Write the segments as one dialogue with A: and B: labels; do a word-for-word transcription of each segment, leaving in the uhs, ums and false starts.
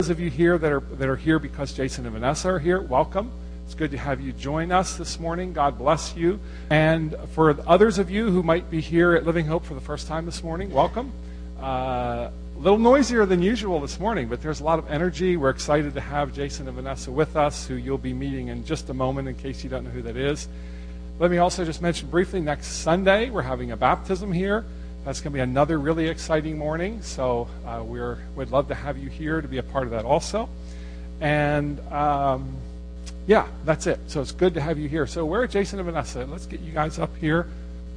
A: those of you here that are that are here because Jason and Vanessa are here, welcome. It's good to have you join us this morning. God bless you. And for others of you who might be here at Living Hope for the first time this morning, welcome. Uh, a little noisier than usual this morning, but there's a lot of energy. We're excited to have Jason and Vanessa with us, who you'll be meeting in just a moment in case you don't know who that is. Let me also just mention briefly, next Sunday we're having a baptism here. That's going to be another really exciting morning, so uh, we're, we'd love to have you here to be a part of that also. And um, yeah, that's it. So it's good to have you here. So where are Jason and Vanessa? Let's get you guys up here.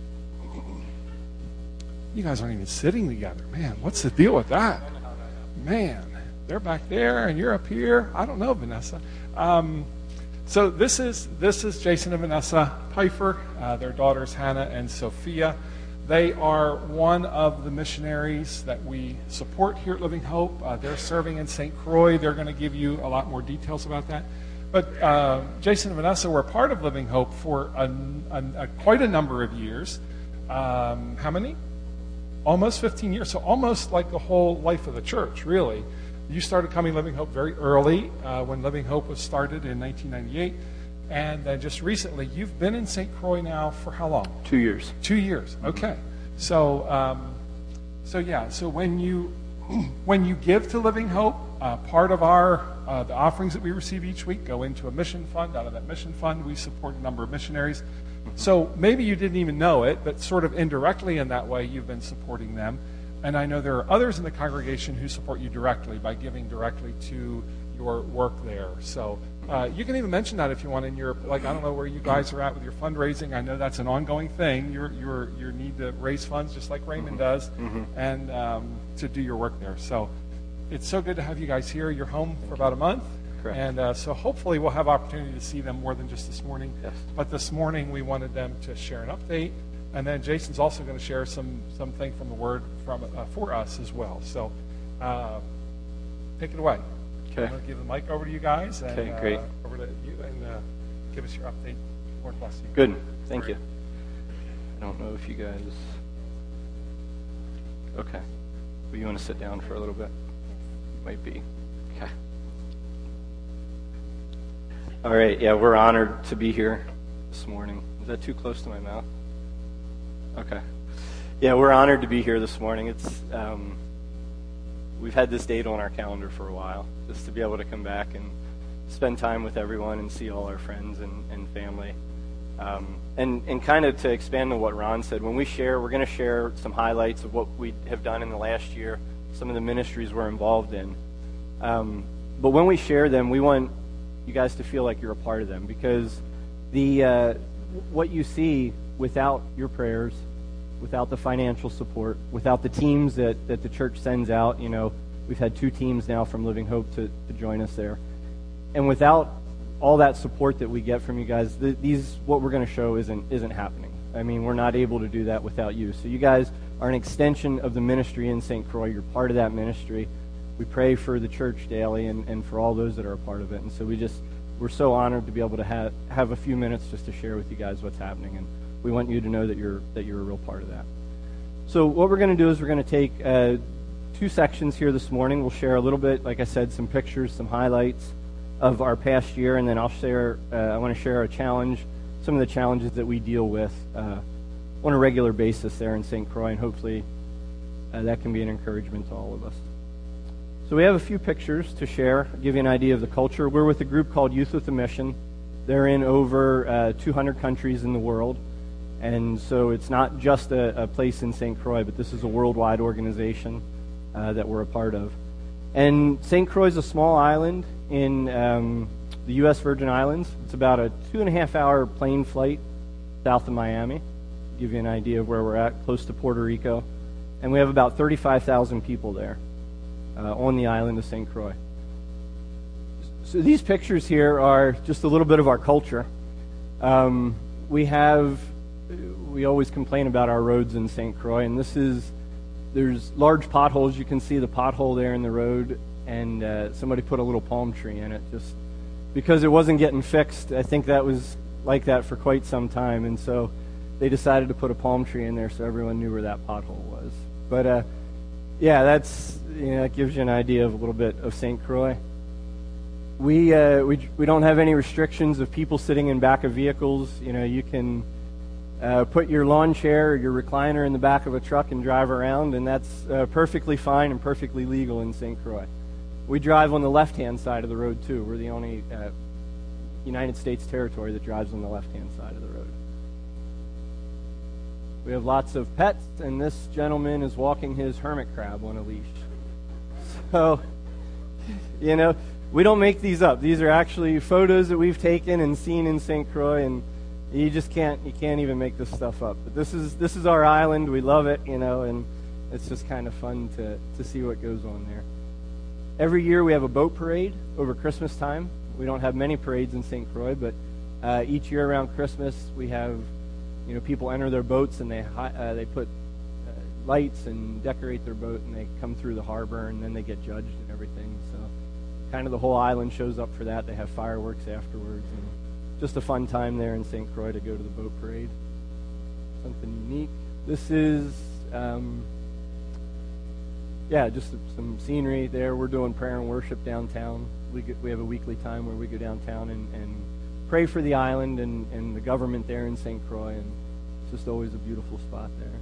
A: You guys aren't even sitting together. Man, what's the deal with that? Man, they're back there and you're up here. I don't know, Vanessa. Um, so this is this is Jason and Vanessa Pfeiffer, uh, their daughters Hannah and Sophia. They are one of the missionaries that we support here at Living Hope. Uh, they're serving in Saint Croix. They're going to give you a lot more details about that. But uh, Jason and Vanessa were part of Living Hope for a, a, a, quite a number of years. Um, how many? Almost fifteen years. So almost like the whole life of the church, really. You started coming to Living Hope very early, uh, when Living Hope was started in nineteen ninety-eight. And uh, just recently, you've been in Saint Croix now for how long?
B: Two years.
A: Two years. Okay. So, um, so yeah. So when you when you give to Living Hope, uh, part of our uh, the offerings that we receive each week go into a mission fund. Out of that mission fund, we support a number of missionaries. So maybe you didn't even know it, but sort of indirectly in that way, you've been supporting them. And I know there are others in the congregation who support you directly by giving directly to your work there. So uh, you can even mention that if you want in your, like, I don't know where you guys are at with your fundraising. I know that's an ongoing thing. You're, you're, you need to raise funds just like Raymond does,
B: Mm-hmm.
A: and um, to do your work there. So it's so good to have you guys here. You're home for about a month.
B: Correct.
A: And uh, so hopefully we'll have opportunity to see them more than just this morning.
B: Yes.
A: But this morning we wanted them to share an update. And then Jason's also going to share some something from the Word from uh, for us as well. So uh, take it away.
B: Okay.
A: I'm going to give the mic over to you guys. And,
B: Okay, great.
A: Uh, over to you and uh, give us your update. Lord bless you.
B: Good. Thank you. I don't know if you guys... Okay. Well, you want to sit down for a little bit? Might be. Okay. All right. Yeah, we're honored to be here this morning. Is that too close to my mouth? Okay. Yeah, we're honored to be here this morning. It's um, we've had this date on our calendar for a while, just to be able to come back and spend time with everyone and see all our friends and, and family. Um, and and kind of to expand on what Ron said, when we share, we're going to share some highlights of what we have done in the last year, some of the ministries we're involved in. Um, but when we share them, we want you guys to feel like you're a part of them, because the uh, what you see without your prayers, without the financial support, without the teams that, that the church sends out, you know, we've had two teams now from Living Hope to, to join us there. And without all that support that we get from you guys, the, these what we're going to show isn't isn't happening. I mean, we're not able to do that without you. So you guys are an extension of the ministry in Saint Croix. You're part of that ministry. We pray for the church daily and, and for all those that are a part of it. And so we just, we're so honored to be able to have, have a few minutes just to share with you guys what's happening. And we want you to know that you're that you're a real part of that. So what we're going to do is we're going to take uh, two sections here this morning. We'll share a little bit, like I said, some pictures, some highlights of our past year, and then I'll share. Uh, I want to share a challenge, some of the challenges that we deal with uh, on a regular basis there in Saint Croix, and hopefully uh, that can be an encouragement to all of us. So we have a few pictures to share, I'll give you an idea of the culture. We're with a group called Youth with a Mission. They're in over uh, two hundred countries in the world. And so it's not just a, a place in Saint Croix, but this is a worldwide organization uh, that we're a part of. And Saint Croix is a small island in um, the U S Virgin Islands. It's about a two and a half hour plane flight south of Miami. Give you an idea of where we're at, close to Puerto Rico. And we have about thirty-five thousand people there uh, on the island of Saint Croix. So these pictures here are just a little bit of our culture. Um, we have... We always complain about our roads in Saint Croix, and this is, there's large potholes. You can see the pothole there in the road, and uh, somebody put a little palm tree in it just because it wasn't getting fixed. I think that was like that for quite some time, and so they decided to put a palm tree in there so everyone knew where that pothole was. But uh, Yeah, that's you know, that gives you an idea of a little bit of Saint Croix. We uh, we we don't have any restrictions of people sitting in back of vehicles. You know, you can uh, put your lawn chair or your recliner in the back of a truck and drive around, and that's uh, perfectly fine and perfectly legal in Saint Croix. We drive on the left-hand side of the road too. We're the only uh, United States territory that drives on the left-hand side of the road. We have lots of pets, and this gentleman is walking his hermit crab on a leash. So, you know, we don't make these up. These are actually photos that we've taken and seen in Saint Croix, and you just can't you can't even make this stuff up. But this is this is our island. We love it, you know, and it's just kind of fun to, to see what goes on there. Every year we have a boat parade over Christmas time. We don't have many parades in Saint Croix, but uh, each year around Christmas we have, you know, people enter their boats and they uh, they put uh, lights and decorate their boat, and they come through the harbor, and then they get judged and everything. So kind of the whole island shows up for that. They have fireworks afterwards, and just a fun time there in Saint Croix to go to the boat parade. Something unique. This is, um, yeah, just some scenery there. We're doing prayer and worship downtown. We get, we have a weekly time where we go downtown and, and pray for the island and, and the government there in Saint Croix, and it's just always a beautiful spot there.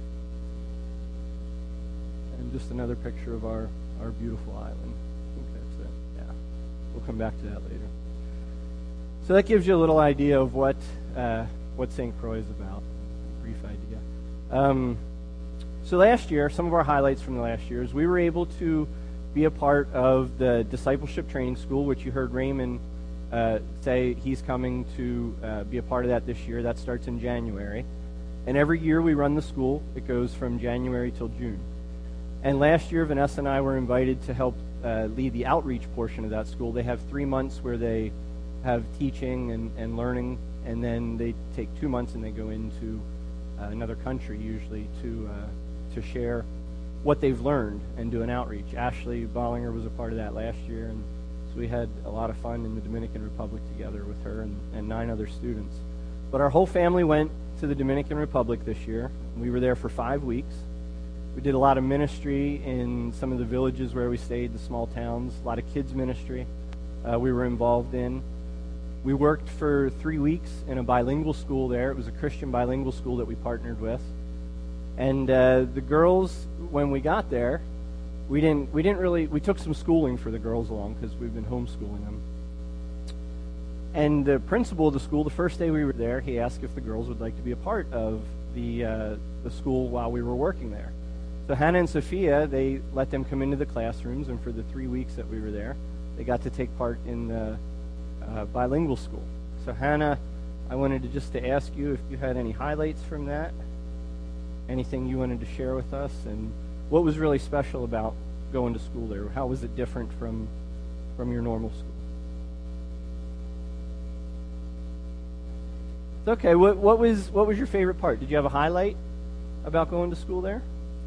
B: And just another picture of our, our beautiful island. I think that's it. Yeah. We'll come back to that later. So that gives you a little idea of what uh, what Saint Croix is about. A brief idea. Um, so last year, some of our highlights from the last year is we were able to be a part of the Discipleship Training School, which you heard Raymond uh, say he's coming to uh, be a part of that this year. That starts in January. And every year we run the school. It goes from January till June. And last year, Vanessa and I were invited to help uh, lead the outreach portion of that school. They have three months where they have teaching and, and learning, and then they take two months and they go into uh, another country usually to uh, to share what they've learned and do an outreach. Ashley Bollinger was a part of that last year, and so we had a lot of fun in the Dominican Republic together with her and, and nine other students. But our whole family went to the Dominican Republic this year. We were there for five weeks. We did a lot of ministry in some of the villages where we stayed, the small towns, a lot of kids ministry uh, we were involved in. We worked for three weeks in a bilingual school there. It was a Christian bilingual school that we partnered with. And uh, the girls, when we got there, we didn't we didn't really, we took some schooling for the girls along because we've been homeschooling them. And the principal of the school, the first day we were there, he asked if the girls would like to be a part of the uh, the school while we were working there. So Hannah and Sophia, they let them come into the classrooms, and for the three weeks that we were there, they got to take part in the Uh, bilingual school. So Hannah, I wanted to just to ask you if you had any highlights from that, anything you wanted to share with us, and what was really special about going to school there? How was it different from from your normal school? It's okay. What what was what was your favorite part? Did you have a highlight about going to school there?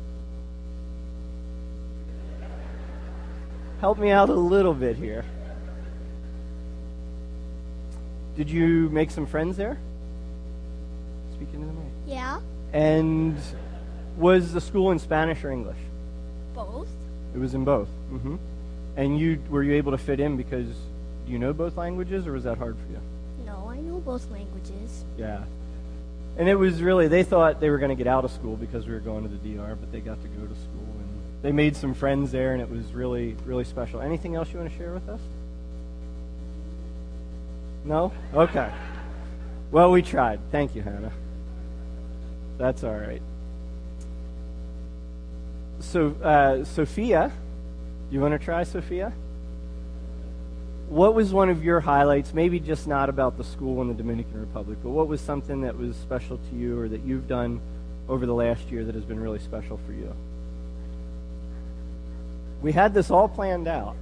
B: Help me out a little bit here. Did you make some friends there? Speaking to the mic.
C: Yeah.
B: And was the school in Spanish or English?
C: Both.
B: It was in both. Mm-hmm. And you were you able to fit in because you know both languages, or was that hard for you?
C: No, I know both languages.
B: Yeah. And it was really, they thought they were going to get out of school because we were going to the D R, but they got to go to school, and they made some friends there, and it was really, really special. Anything else you want to share with us? No? Okay. Well, we tried. Thank you, Hannah. That's all right. So, uh, Sophia, you want to try, Sophia? What was one of your highlights, maybe just not about the school in the Dominican Republic, but what was something that was special to you or that you've done over the last year that has been really special for you? We had this all planned out.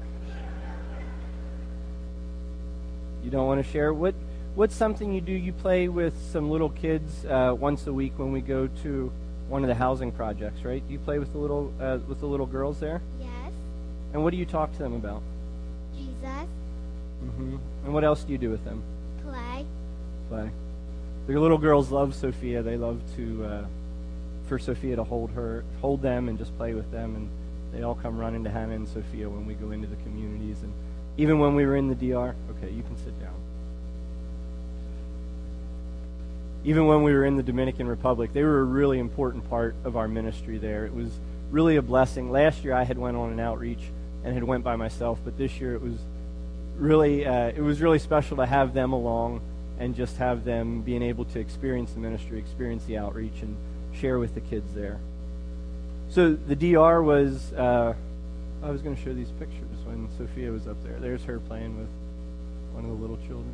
B: You don't want to share? What What's something you do? You play with some little kids uh, once a week when we go to one of the housing projects, right? Do you play with the little uh, with the little girls there?
C: Yes.
B: And what do you talk to them about?
C: Jesus.
B: Mm-hmm. And what else do you do with them?
C: Play.
B: Play. The little girls love Sophia. They love to uh, for Sophia to hold her, hold them, and just play with them. And They all come running to Hannah and Sophia when we go into the communities. And even when we were in the D R, okay, you can sit down. Even when we were in the Dominican Republic, they were a really important part of our ministry there. It was really a blessing. Last year I had went on an outreach and had went by myself, but this year it was really uh, it was really special to have them along and just have them being able to experience the ministry, experience the outreach, and share with the kids there. So the D R was, uh, I was going to show these pictures when Sophia was up there. There's her playing with one of the little children.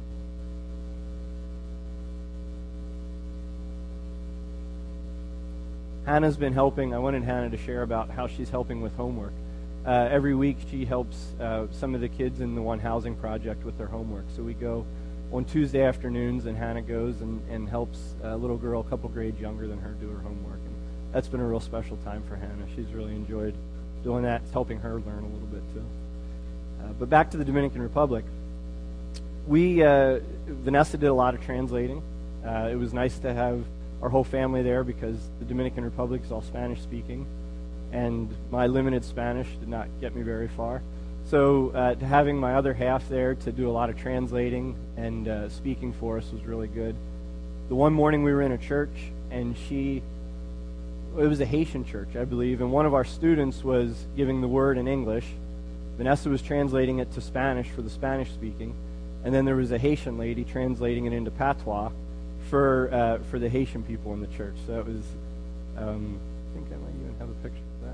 B: Hannah's been helping. I wanted Hannah to share about how she's helping with homework. Uh, every week she helps uh, some of the kids in the One Housing Project with their homework. So we go on Tuesday afternoons, and Hannah goes and, and helps a little girl a couple grades younger than her do her homework. And that's been a real special time for Hannah. She's really enjoyed doing that. It's helping her learn a little bit too. Uh, but back to the Dominican Republic. We, uh, Vanessa did a lot of translating. Uh, it was nice to have our whole family there because the Dominican Republic is all Spanish speaking, and my limited Spanish did not get me very far. So uh, to having my other half there to do a lot of translating and uh, speaking for us was really good. The one morning we were in a church, and she, it was a Haitian church, I believe, and one of our students was giving the word in English. Vanessa was translating it to Spanish for the Spanish speaking, and then there was a Haitian lady translating it into Patois for uh, for the Haitian people in the church. So it was, um, I think I might even have a picture of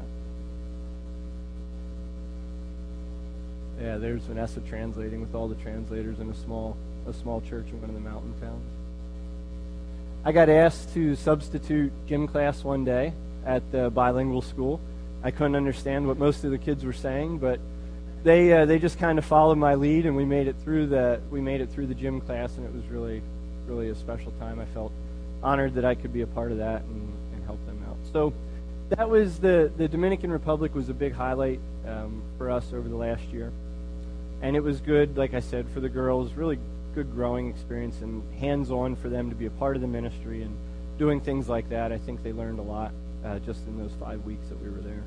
B: that. Yeah, there's Vanessa translating with all the translators in a small a small church in one of the mountain towns. I got asked to substitute gym class one day at the bilingual school. I couldn't understand what most of the kids were saying, but they uh, they just kind of followed my lead, and we made it through the we made it through the gym class, and it was really really a special time. I felt honored that I could be a part of that and, and help them out. So that was the the Dominican Republic was a big highlight um, for us over the last year, and it was good, like I said, for the girls. Really good growing experience and hands-on for them to be a part of the ministry and doing things like that. I think they learned a lot uh, just in those five weeks that we were there.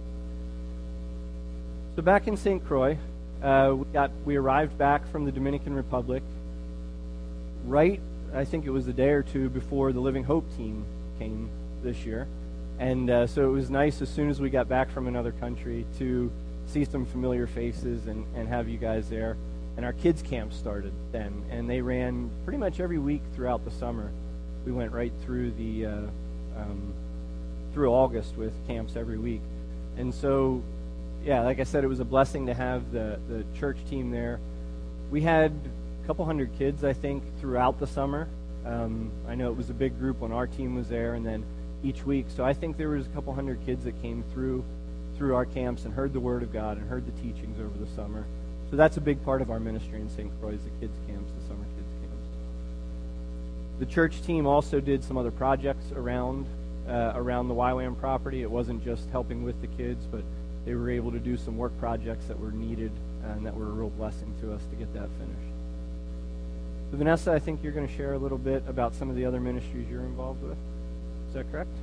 B: So back in Saint Croix, uh, we got we arrived back from the Dominican Republic right, I think it was a day or two before the Living Hope team came this year. And uh, so it was nice as soon as we got back from another country to see some familiar faces and, and have you guys there. And our kids' camp started then, and they ran pretty much every week throughout the summer. We went right through the uh, um, through August with camps every week. And so, yeah, like I said, it was a blessing to have the, the church team there. We had a couple hundred kids, I think, throughout the summer. Um, I know it was a big group when our team was there, and then each week. So I think there was a couple hundred kids that came through through our camps and heard the Word of God and heard the teachings over the summer. So that's a big part of our ministry in Saint Croix, the kids' camps, the summer kids' camps. The church team also did some other projects around uh, around the Y WAM property. It wasn't just helping with the kids, but they were able to do some work projects that were needed and that were a real blessing to us to get that finished. So Vanessa, I think you're going to share a little bit about some of the other ministries you're involved with. Is that correct?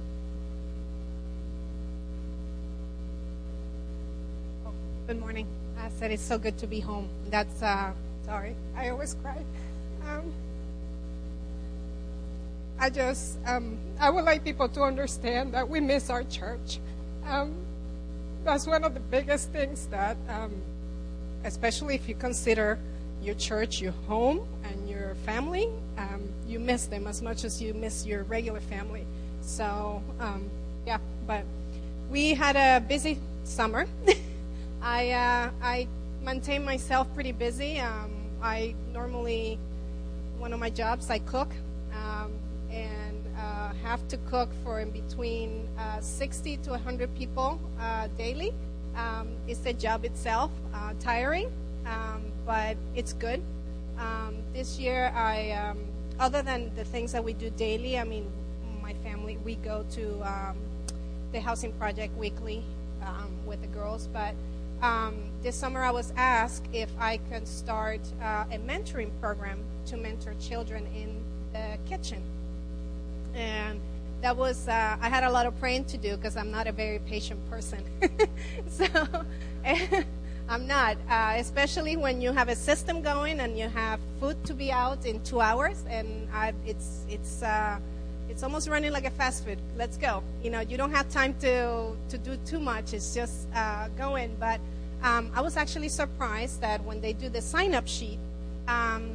D: Oh, good morning. I said it's so good to be home. That's, uh, sorry, I always cry. Um, I just, um, I would like people to understand that we miss our church. Um, that's one of the biggest things that, um, especially if you consider your church your home and your family, um, you miss them as much as you miss your regular family. So, um, yeah, but we had a busy summer. I uh, I maintain myself pretty busy. Um, I normally, one of my jobs, I cook, um, and uh, have to cook for in between uh, sixty to one hundred people uh, daily. Um, it's the job itself, uh, tiring, um, but it's good. Um, this year, I um, other than the things that we do daily, I mean, my family, we go to um, the housing project weekly um, with the girls, but Um, this summer I was asked if I could start uh, a mentoring program to mentor children in the kitchen. And that was, uh, I had a lot of praying to do because I'm not a very patient person. so I'm not, uh, especially when you have a system going and you have food to be out in two hours, and I, it's it's uh, it's almost running like a fast food. Let's go. You know, you don't have time to to do too much. It's just uh, going. But um, I was actually surprised that when they do the sign-up sheet, um,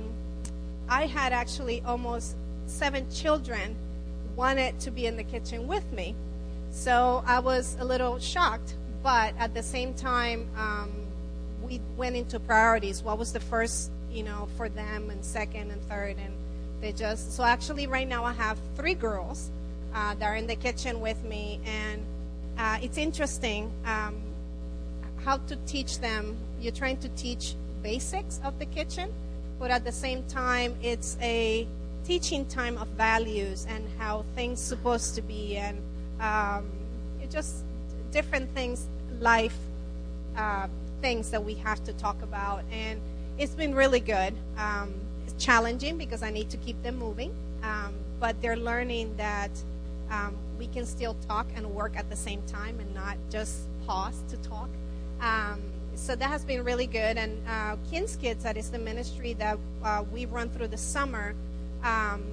D: I had actually almost seven children wanted to be in the kitchen with me. So I was a little shocked, but at the same time, um, we went into priorities. What was the first, you know, for them, and second and third, and they just, so actually right now I have three girls uh, that are in the kitchen with me, and uh, it's interesting um, how to teach them. You're trying to teach basics of the kitchen, but at the same time, it's a teaching time of values and how things supposed to be, and um, it just different things, life uh, things that we have to talk about. And it's been really good. Um, it's challenging because I need to keep them moving, um, but they're learning that um, we can still talk and work at the same time and not just pause to talk. Um, so that has been really good. And uh, King's Kids, that is the ministry that uh, we run through the summer. Um,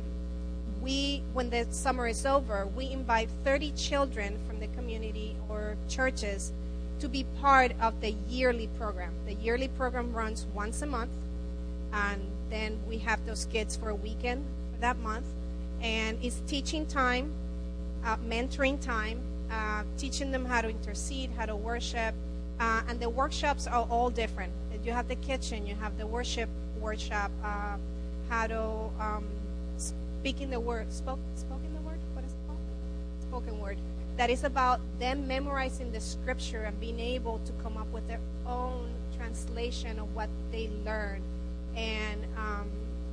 D: we, when the summer is over, we invite thirty children from the community or churches to be part of the yearly program. The yearly program runs once a month, and then we have those kids for a weekend for that month. And it's teaching time, uh, mentoring time, uh, teaching them how to intercede, how to worship. Uh, and the workshops are all different. You have the kitchen, you have the worship workshop, uh, how to um, speak in the word, spoke, spoken the word, what is it called? Spoken word. That is about them memorizing the scripture and being able to come up with their own translation of what they learn. And um,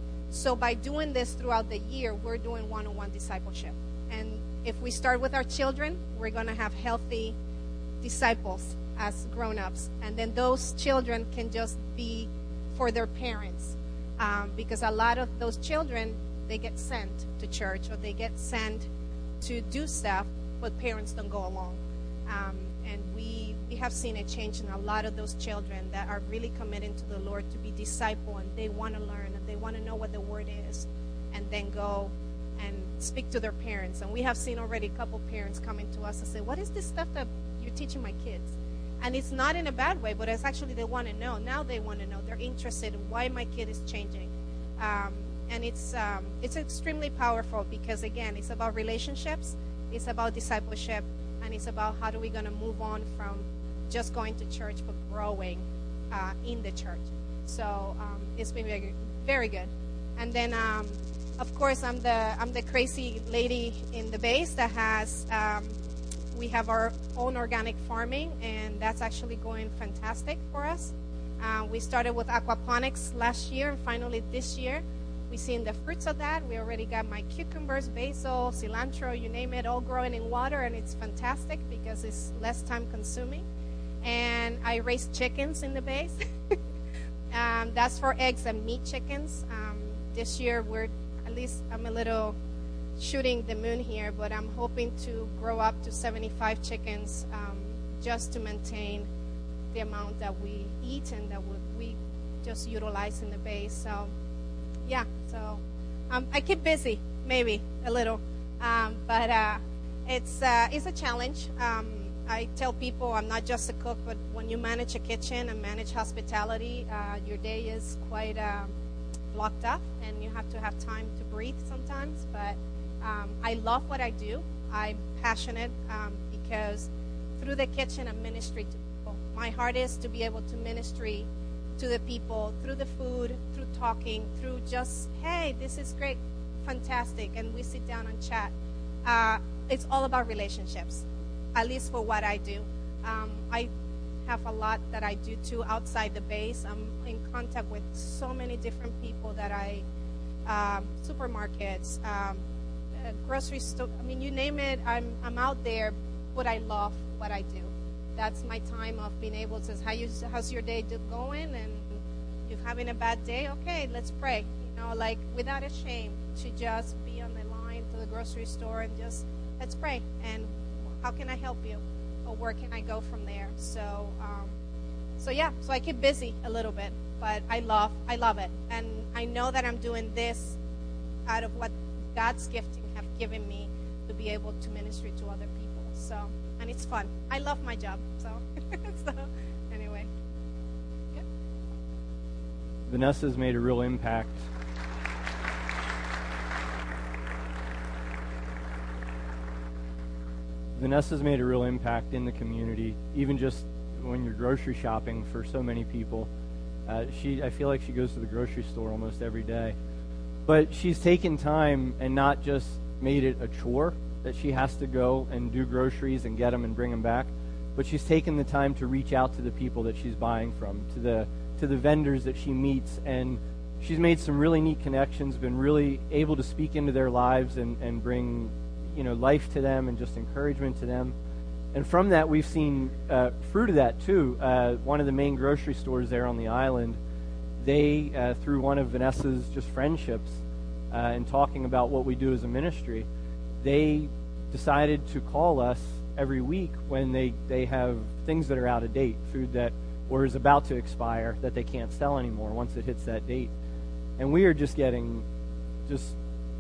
D: so by doing this throughout the year, we're doing one-on-one discipleship. And if we start with our children, we're going to have healthy disciples as grown-ups. And then those children can just be for their parents. Um, because a lot of those children, they get sent to church or they get sent to do stuff, but parents don't go along. Um, and we we have seen a change in a lot of those children that are really committed to the Lord to be disciple, and they want to learn and they want to know what the word is, and then go and speak to their parents. And we have seen already a couple parents coming to us and say, what is this stuff that you're teaching my kids? And it's not in a bad way, but it's actually they want to know. Now they want to know. They're interested in why my kid is changing. Um, and it's um, it's extremely powerful because, again, it's about relationships. It's about discipleship, and it's about how do we going to move on from just going to church but growing uh, in the church. So um, it's been very, very good. And then, um, of course, I'm the I'm the crazy lady in the base that has um, we have our own organic farming, and that's actually going fantastic for us. Uh, we started with aquaponics last year, and finally this year we've seen the fruits of that. We already got my cucumbers, basil, cilantro, you name it, all growing in water, and it's fantastic because it's less time consuming. And I raise chickens in the base. um, that's for eggs and meat chickens. Um, this year, we're at least I'm a little shooting the moon here, but I'm hoping to grow up to seventy-five chickens um, just to maintain the amount that we eat and that we, we just utilize in the base. So. Yeah, so um, I keep busy, maybe a little, um, but uh, it's uh, it's a challenge. Um, I tell people I'm not just a cook, but when you manage a kitchen and manage hospitality, uh, your day is quite uh, blocked up, and you have to have time to breathe sometimes. But um, I love what I do. I'm passionate um, because through the kitchen and ministry to people, my heart is to be able to ministry to the people through the food, through talking, through just, hey, this is great, fantastic, and we sit down and chat. Uh, it's all about relationships, at least for what I do. Um, I have a lot that I do too outside the base. I'm in contact with so many different people that I, um, supermarkets, um, uh, grocery store, I mean, you name it, I'm, I'm out there, but I love what I do. That's my time of being able to say, How you, how's your day going? And you're having a bad day? Okay, let's pray. You know, like without a shame to just be on the line to the grocery store and just
E: let's pray. And how can I help you? Or where can I go from there? So, um, so yeah, so I keep busy a little bit, but I love, I love it. And I know that I'm doing this out of what God's gifting have given me to be able to minister to other people. So, and it's fun. I love my job. So, so anyway. Yeah.
B: Vanessa's made a real impact. Vanessa's made a real impact in the community, even just when you're grocery shopping for so many people. Uh, she, I feel like she goes to the grocery store almost every day. But she's taken time and not just made it a chore that she has to go and do groceries and get them and bring them back, but she's taken the time to reach out to the people that she's buying from, to the to the vendors that she meets, and she's made some really neat connections, been really able to speak into their lives and, and bring, you know, life to them and just encouragement to them. And from that, we've seen uh, fruit of that, too. Uh, one of the main grocery stores there on the island, they, uh, through one of Vanessa's just friendships uh, and talking about what we do as a ministry, they decided to call us every week when they, they have things that are out of date, food that or is about to expire that they can't sell anymore once it hits that date. And we are just getting just,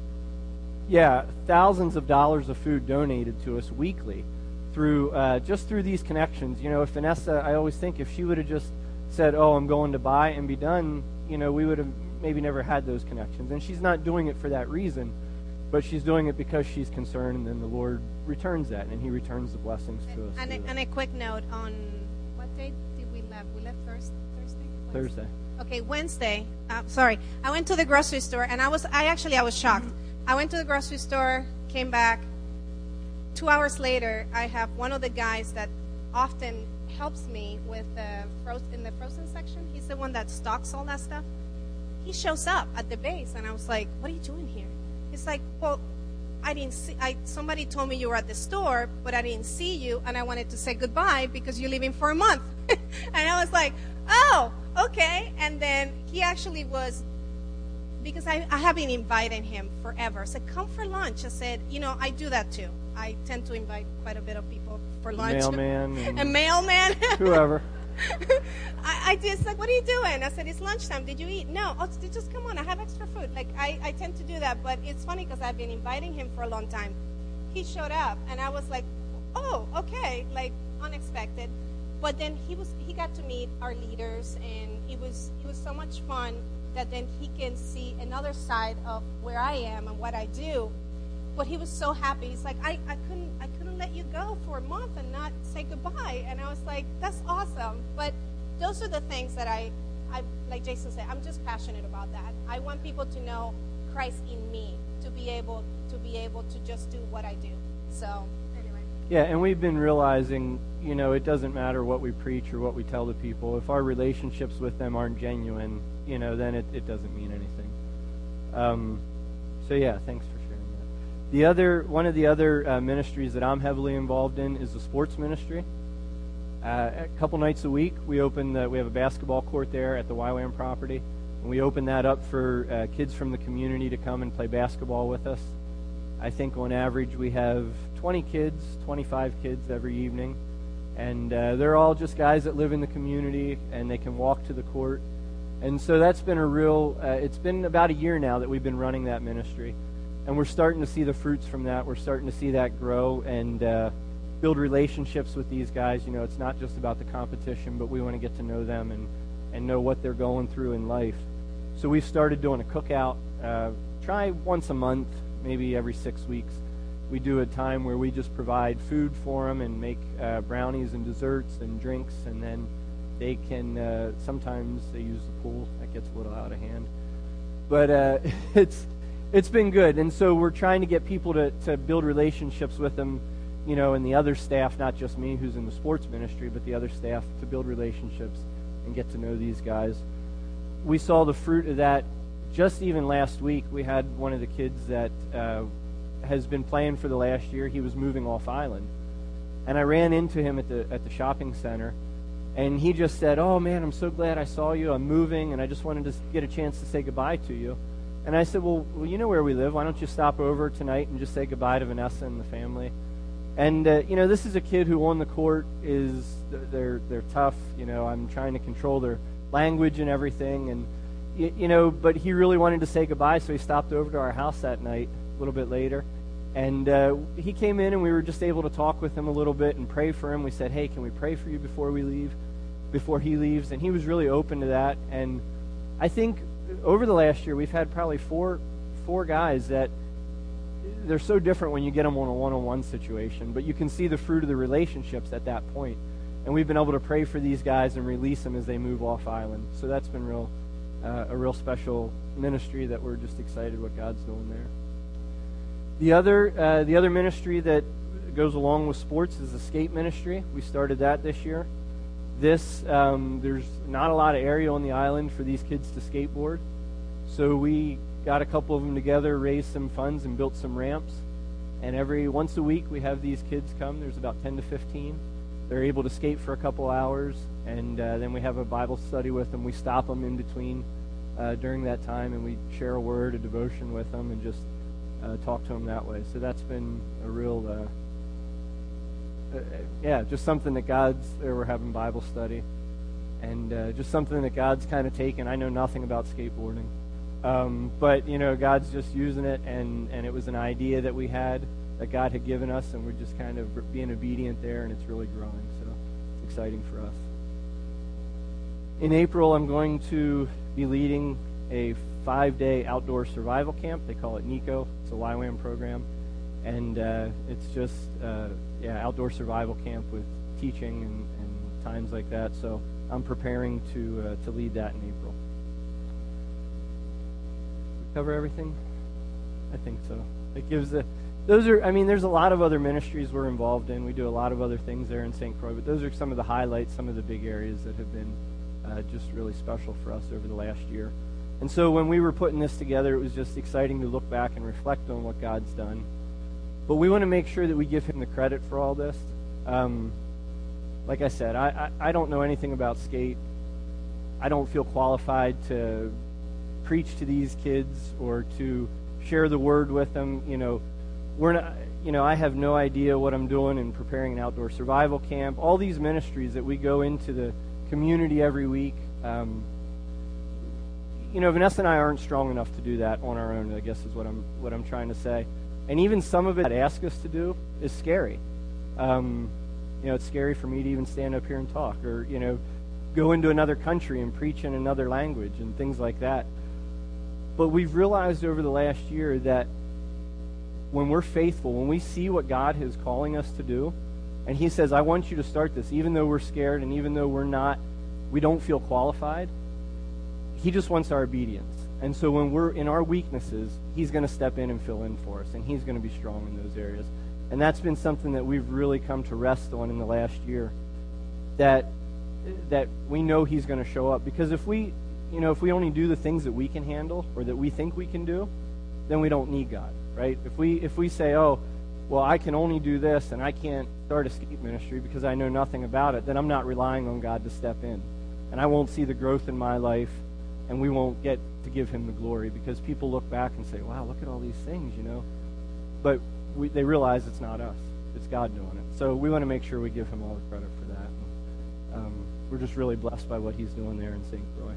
B: yeah, thousands of dollars of food donated to us weekly through uh, just through these connections. You know, if Vanessa, I always think if she would have just said, oh, I'm going to buy and be done, you know, we would have maybe never had those connections. And she's not doing it for that reason, but she's doing it because she's concerned, and then the Lord returns that, and he returns the blessings to us.
E: And, a, and a quick note on what day did we left? We left Thursday? Thursday?
B: Thursday.
E: Okay, Wednesday. Uh, sorry, I went to the grocery store, and I was, I actually, I was shocked. I went to the grocery store, came back. Two hours later, I have one of the guys that often helps me with the frozen in the frozen section. He's the one that stocks all that stuff. He shows up at the base, and I was like, "What are you doing here?" He's like, "Well, I didn't see. I somebody told me you were at the store, but I didn't see you, and I wanted to say goodbye because you're leaving for a month." And I was like, "Oh, okay." And then he actually was, because I, I have been inviting him forever. I said, "Come for lunch." I said, "You know, I do that too. I tend to invite quite a bit of people for lunch."
B: Mailman. And
E: a mailman.
B: Whoever.
E: I, I just like, "What are you doing?" I said, "It's lunchtime. Did you eat?" "No." "Oh, just come on. I have extra food." Like, I, I tend to do that. But it's funny because I've been inviting him for a long time. He showed up, and I was like, "Oh, okay." Like, unexpected. But then he was he got to meet our leaders, and it was it was so much fun that then he can see another side of where I am and what I do. But he was so happy. He's like, I, I couldn't I couldn't let you go for a month and not say goodbye. And I was like, that's awesome. But those are the things that I, I like Jason said, I'm just passionate about that. I want people to know Christ in me, to be able to be able to just do what I do. So anyway.
B: Yeah, and we've been realizing, you know, it doesn't matter what we preach or what we tell the people. If our relationships with them aren't genuine, you know, then it, it doesn't mean anything. Um, so yeah, thanks for sharing that. The other, one of the other uh, ministries that I'm heavily involved in is the sports ministry. Uh, a couple nights a week, we open the, we have a basketball court there at the Y WAM property, and we open that up for uh, kids from the community to come and play basketball with us. I think on average we have twenty kids, twenty-five kids every evening, and uh, they're all just guys that live in the community, and they can walk to the court. And so that's been a real, uh, it's been about a year now that we've been running that ministry. And we're starting to see the fruits from that. We're starting to see that grow and uh, build relationships with these guys. You know, it's not just about the competition, but we want to get to know them and, and know what they're going through in life. So we've started doing a cookout. Uh, try once a month, maybe every six weeks. We do a time where we just provide food for them and make uh, brownies and desserts and drinks, and then they can, uh, sometimes they use the pool. That gets a little out of hand. But uh, it's it's been good. And so we're trying to get people to, to build relationships with them, you know, and the other staff, not just me who's in the sports ministry, but the other staff, to build relationships and get to know these guys. We saw the fruit of that just even last week. We had one of the kids that uh, has been playing for the last year. He was moving off island. And I ran into him at the at the shopping center. And he just said, "Oh, man, I'm so glad I saw you. I'm moving, and I just wanted to get a chance to say goodbye to you." And I said, well, well, you know where we live. Why don't you stop over tonight and just say goodbye to Vanessa and the family? And, uh, you know, this is a kid who on the court is, they're they're tough. You know, I'm trying to control their language and everything. And, you, you know, but he really wanted to say goodbye, so he stopped over to our house that night a little bit later. And uh, he came in, and we were just able to talk with him a little bit and pray for him. We said, hey, can we pray for you before we leave, before he leaves? And he was really open to that. And I think over the last year, we've had probably four four guys that they're so different when you get them on a one-on-one situation, but you can see the fruit of the relationships at that point. And we've been able to pray for these guys and release them as they move off island. So that's been real uh, a real special ministry that we're just excited what God's doing there. The other uh, the other ministry that goes along with sports is the skate ministry. We started that this year. This um, there's not a lot of area on the island for these kids to skateboard, so we got a couple of them together, raised some funds, and built some ramps. And every once a week we have these kids come. There's about ten to fifteen. They're able to skate for a couple hours, and uh, then we have a Bible study with them. We stop them in between uh, during that time, and we share a word, a devotion with them, and just uh, talk to them that way. So that's been a real, uh, uh, yeah, just something that God's, there we're having Bible study, and uh, just something that God's kind of taken. I know nothing about skateboarding. Um, but, you know, God's just using it, and, and it was an idea that we had that God had given us, and we're just kind of being obedient there, and it's really growing, so it's exciting for us. In April, I'm going to be leading a five-day outdoor survival camp. They call it NICO. It's a Y WAM program, and uh, it's just, uh, yeah, outdoor survival camp with teaching and, and times like that, so I'm preparing to uh, to lead that in April. Cover everything? I think so. It gives the, those are, I mean, there's a lot of other ministries we're involved in. We do a lot of other things there in Saint Croix, but those are some of the highlights, some of the big areas that have been uh, just really special for us over the last year. And so when we were putting this together, it was just exciting to look back and reflect on what God's done. But we want to make sure that we give him the credit for all this. Um, like I said, I, I, I don't know anything about skate. I don't feel qualified to preach to these kids or to share the word with them. You know, we're not, you know, I have no idea what I'm doing in preparing an outdoor survival camp. All these ministries that we go into the community every week, um, you know, Vanessa and I aren't strong enough to do that on our own, I guess is what I'm what I'm trying to say. And even some of it that ask us to do is scary. Um, you know, it's scary for me to even stand up here and talk, or, you know, go into another country and preach in another language and things like that. But we've realized over the last year that when we're faithful, when we see what God is calling us to do, and he says, I want you to start this, even though we're scared and even though we're not, we don't feel qualified, he just wants our obedience. And so when we're in our weaknesses, he's going to step in and fill in for us, and he's going to be strong in those areas. And that's been something that we've really come to rest on in the last year, that that we know he's going to show up. Because if we You know, if we only do the things that we can handle or that we think we can do, then we don't need God, right? If we if we say, oh, well, I can only do this and I can't start a skate ministry because I know nothing about it, then I'm not relying on God to step in. And I won't see the growth in my life, and we won't get to give him the glory, because people look back and say, wow, look at all these things, you know. But we, they realize it's not us. It's God doing it. So we want to make sure we give him all the credit for that. And, um, we're just really blessed by what he's doing there in Saint Croix.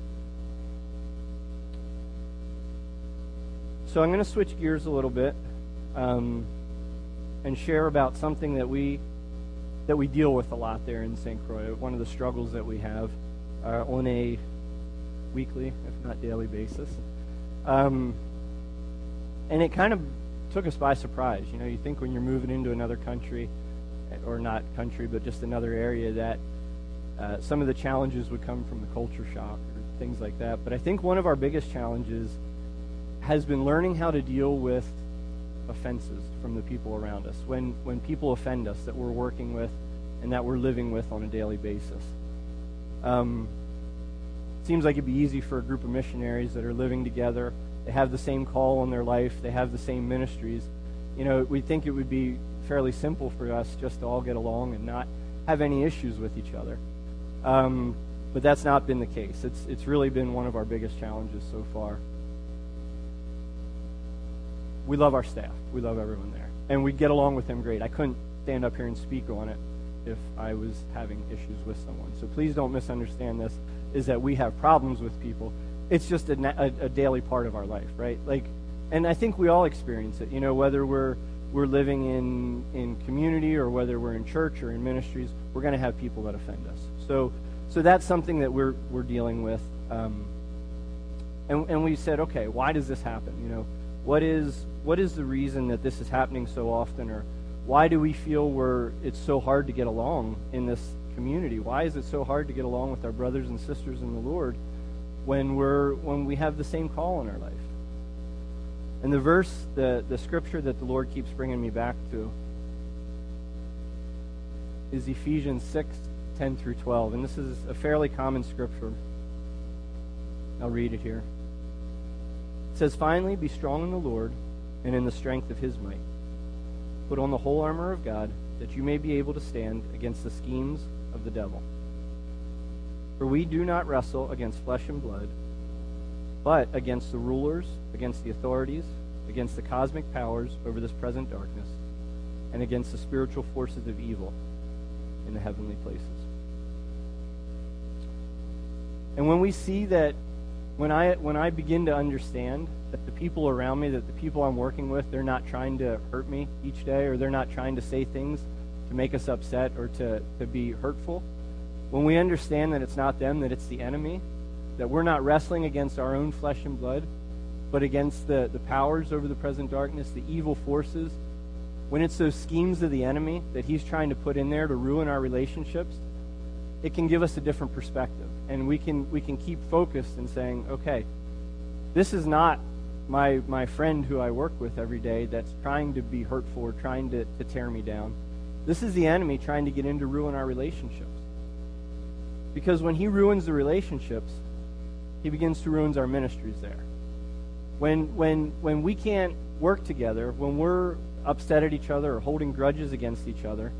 B: So I'm going to switch gears a little bit um, and share about something that we that we deal with a lot there in Saint Croix. One of the struggles that we have uh, on a weekly, if not daily basis, um, and it kind of took us by surprise. You know, you think when you're moving into another country, or not country, but just another area, that uh, some of the challenges would come from the culture shock or things like that. But I think one of our biggest challenges has been learning how to deal with offenses from the people around us. When when people offend us that we're working with and that we're living with on a daily basis. Um, it seems like it'd be easy for a group of missionaries that are living together. They have the same call on their life. They have the same ministries. You know, we think it would be fairly simple for us just to all get along and not have any issues with each other. Um, but that's not been the case. It's it's really been one of our biggest challenges so far. we love our staff. We love everyone there. And we get along with them great. I couldn't stand up here and speak on it if I was having issues with someone. So please don't misunderstand this, is that we have problems with people. It's just a, a, a daily part of our life, right? Like, and I think we all experience it, you know, whether we're we're living in, in community or whether we're in church or in ministries, we're going to have people that offend us. So so that's something that we're we're dealing with. Um, and, and we said, okay, why does this happen? You know, what is what is the reason that this is happening so often, or why do we feel we're it's so hard to get along in this community? Why is it so hard to get along with our brothers and sisters in the Lord when we're when we have the same call in our life? And the verse, the, the scripture that the Lord keeps bringing me back to is Ephesians six, ten through twelve. And this is a fairly common scripture. I'll read it here. It says, "Finally, be strong in the Lord and in the strength of his might. Put on the whole armor of God, that you may be able to stand against the schemes of the devil. For we do not wrestle against flesh and blood, but against the rulers, against the authorities, against the cosmic powers over this present darkness, and against the spiritual forces of evil in the heavenly places." And when we see that, when I when I begin to understand that the people around me, that the people I'm working with, they're not trying to hurt me each day, or they're not trying to say things to make us upset or to, to be hurtful, when we understand that it's not them, that it's the enemy, that we're not wrestling against our own flesh and blood, but against the, the powers over the present darkness, the evil forces, when it's those schemes of the enemy that he's trying to put in there to ruin our relationships, it can give us a different perspective. And we can we can keep focused and saying, okay, this is not my my friend who I work with every day that's trying to be hurtful or trying to, to tear me down. This is the enemy trying to get in to ruin our relationships. Because when he ruins the relationships, he begins to ruin our ministries there. When when when we can't work together, when we're upset at each other or holding grudges against each other,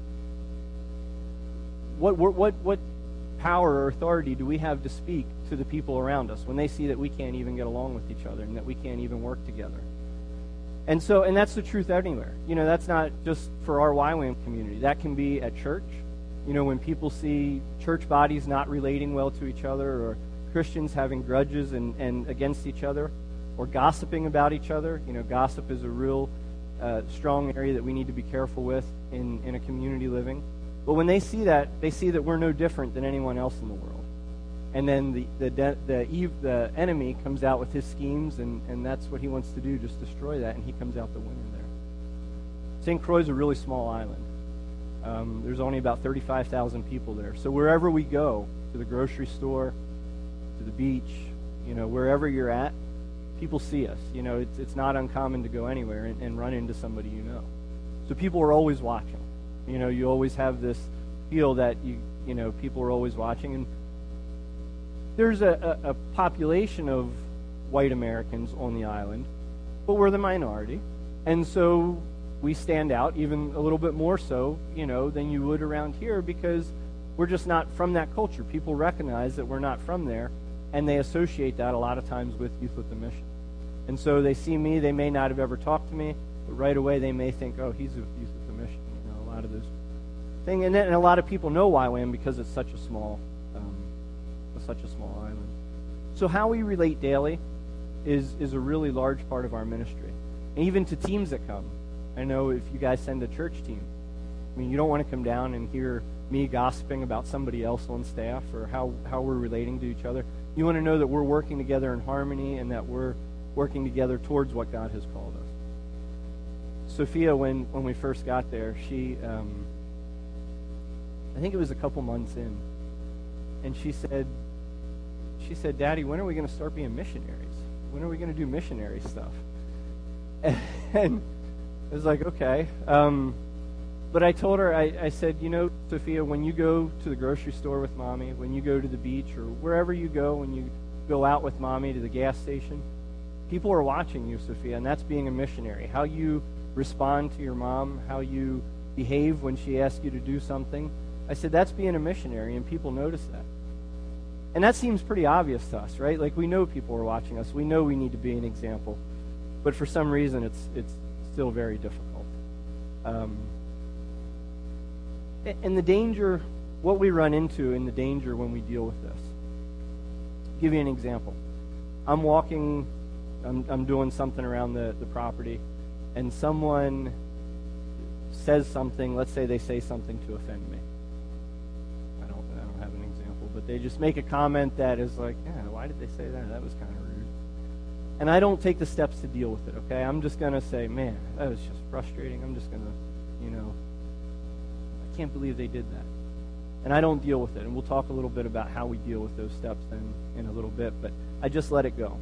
B: what what what power or authority do we have to speak to the people around us when they see that we can't even get along with each other and that we can't even work together? And so, and that's the truth anywhere. You know, that's not just for our Y WAM community. That can be at church. You know, when people see church bodies not relating well to each other, or Christians having grudges and, and against each other, or gossiping about each other. You know, gossip is a real uh, strong area that we need to be careful with in, in a community living. But when they see that, they see that we're no different than anyone else in the world. And then the the de- the, the, the enemy comes out with his schemes, and, and that's what he wants to do, just destroy that, and he comes out the winner there. Saint Croix is a really small island. Um, there's only about thirty-five thousand people there. So wherever we go, to the grocery store, to the beach, you know, wherever you're at, people see us. You know, it's it's not uncommon to go anywhere and, and run into somebody you know. So people are always watching. You know, you always have this feel that you you know people are always watching, and there's a, a, a population of white Americans on the island, but we're the minority, and so we stand out even a little bit more so, you know, than you would around here, because we're just not from that culture. People recognize that we're not from there, and they associate that a lot of times with Youth with a Mission. And so they see me, they may not have ever talked to me, but right away they may think, oh, he's with Youth with a Mission. You know, a lot of those things. And then and a lot of people know Y WAM because it's such a small, um, such a small island. So how we relate daily is is a really large part of our ministry. And even to teams that come. I know if you guys send a church team, I mean, you don't want to come down and hear me gossiping about somebody else on staff or how, how we're relating to each other. You want to know that we're working together in harmony and that we're working together towards what God has called us. Sophia, when, when we first got there, she, um, I think it was a couple months in, and she said, she said, "Daddy, when are we going to start being missionaries? When are we going to do missionary stuff?" And, and I was like, okay. Um, but I told her, I, I said, you know, Sophia, when you go to the grocery store with Mommy, when you go to the beach or wherever you go, when you go out with Mommy to the gas station, people are watching you, Sophia, and that's being a missionary. How you respond to your mom, how you behave when she asks you to do something. I said, that's being a missionary, and people notice that. And that seems pretty obvious to us, right? Like, we know people are watching us. We know we need to be an example. but for some reason it's it's still very difficult. Um, and the danger, what we run into in the danger when we deal with this. I'll give you an example. I'm walking, I'm, I'm doing something around the, the property, and someone says something, let's say they say something to offend me. I don't, I don't have an example, but they just make a comment that is like, yeah, why did they say that? That was kind of rude. And I don't take the steps to deal with it, okay? I'm just going to say, man, that was just frustrating. I'm just going to, you know, I can't believe they did that. And I don't deal with it. And we'll talk a little bit about how we deal with those steps in, in a little bit, but I just let it go.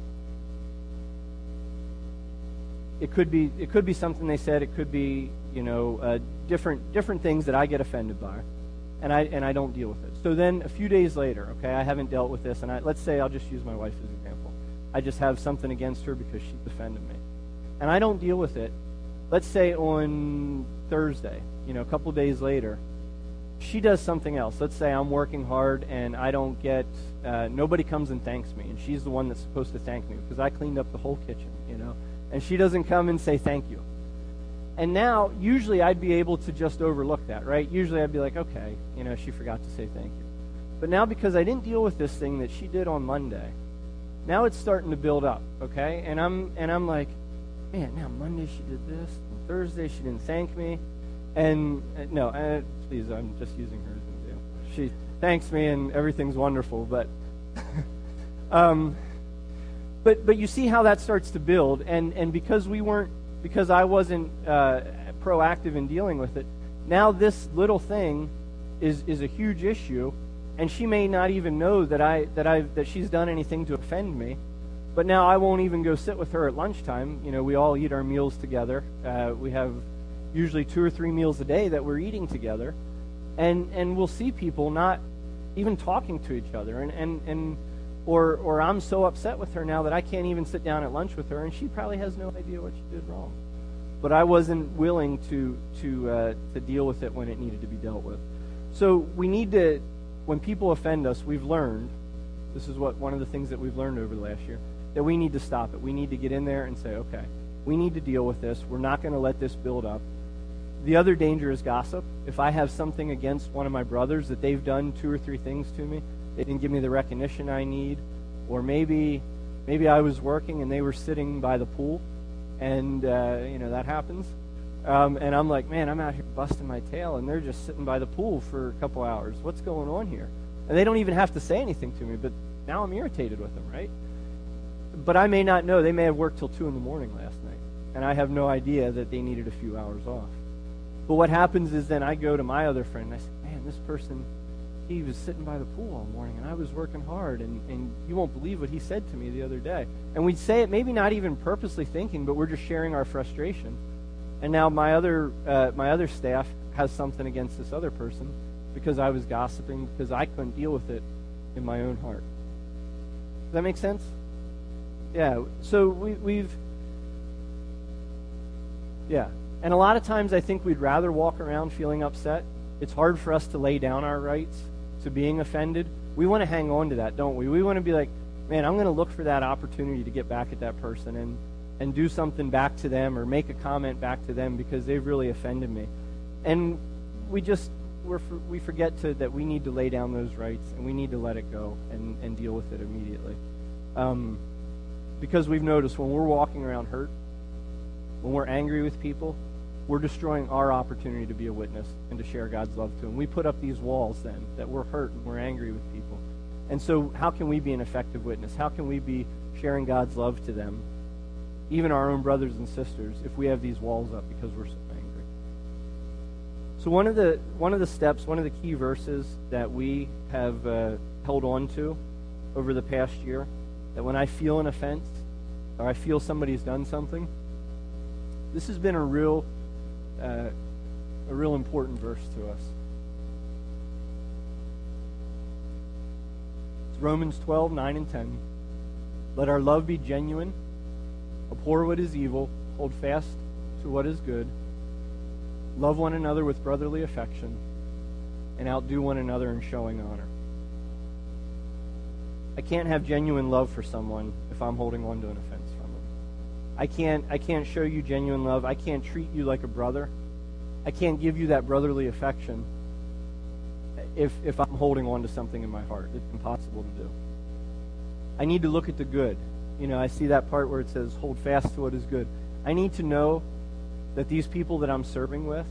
B: It could be it could be something they said. It could be, you know, uh, different different things that I get offended by, and I and I don't deal with it. So then a few days later, okay, I haven't dealt with this, and I, let's say I'll just use my wife as an example. I just have something against her because she offended me, and I don't deal with it. Let's say on Thursday, you know, a couple of days later, she does something else. Let's say I'm working hard and I don't get, uh, nobody comes and thanks me, and she's the one that's supposed to thank me because I cleaned up the whole kitchen, you know, and she doesn't come and say thank you. And now, usually I'd be able to just overlook that, right? Usually I'd be like, okay, you know, she forgot to say thank you. But now because I didn't deal with this thing that she did on Monday, now it's starting to build up, okay? And I'm and I'm like, man, now Monday she did this, and Thursday she didn't thank me. And uh, no, uh, please, I'm just using her as an example. She thanks me and everything's wonderful, but um, but but you see how that starts to build, and and because we weren't, because I wasn't uh, proactive in dealing with it, now this little thing is is a huge issue, and she may not even know that I that I that she's done anything to offend me. But now I won't even go sit with her at lunchtime. You know, we all eat our meals together. Uh, we have usually two or three meals a day that we're eating together, and and we'll see people not even talking to each other, and and, and or or I'm so upset with her now that I can't even sit down at lunch with her, and she probably has no idea what she did wrong, but I wasn't willing to to uh, to deal with it when it needed to be dealt with. So we need to, when people offend us, we've learned, this is what one of the things that we've learned over the last year, that we need to stop it. We need to get in there and say, okay, we need to deal with this. We're not going to let this build up. The other danger is gossip. If I have something against one of my brothers that they've done two or three things to me, they didn't give me the recognition I need, or maybe maybe I was working and they were sitting by the pool, and uh, you know that happens, um, and I'm like, man, I'm out here busting my tail, and they're just sitting by the pool for a couple hours. What's going on here? And they don't even have to say anything to me, but now I'm irritated with them, right? But I may not know. They may have worked till two in the morning last night, and I have no idea that they needed a few hours off. But what happens is then I go to my other friend, and I say, man, this person, he was sitting by the pool all morning, and I was working hard, and, and you won't believe what he said to me the other day. And we'd say it maybe not even purposely thinking, but we're just sharing our frustration. And now my other uh, my other staff has something against this other person because I was gossiping, because I couldn't deal with it in my own heart. Does that make sense? Yeah, so we, we've, yeah. And a lot of times I think we'd rather walk around feeling upset. It's hard for us to lay down our rights to being offended. We want to hang on to that, don't we? We want to be like, man, I'm going to look for that opportunity to get back at that person and, and do something back to them or make a comment back to them because they've really offended me. And we just, we're, we forget to, that we need to lay down those rights and we need to let it go and, and deal with it immediately. Um, because we've noticed when we're walking around hurt, when we're angry with people, we're destroying our opportunity to be a witness and to share God's love to them. We put up these walls then that we're hurt and we're angry with people. And so how can we be an effective witness? How can we be sharing God's love to them, even our own brothers and sisters, if we have these walls up because we're so angry? So one of the one of the steps, one of the key verses that we have uh, held on to over the past year, that when I feel an offense or I feel somebody's done something, this has been a real Uh, a real important verse to us. It's Romans twelve, nine and ten. Let our love be genuine, abhor what is evil, hold fast to what is good, love one another with brotherly affection, and outdo one another in showing honor. I can't have genuine love for someone if I'm holding on to an offense from them. I can't I can't show you genuine love. I can't treat you like a brother. I can't give you that brotherly affection if if I'm holding on to something in my heart. It's impossible to do. I need to look at the good. You know, I see that part where it says, hold fast to what is good. I need to know that these people that I'm serving with,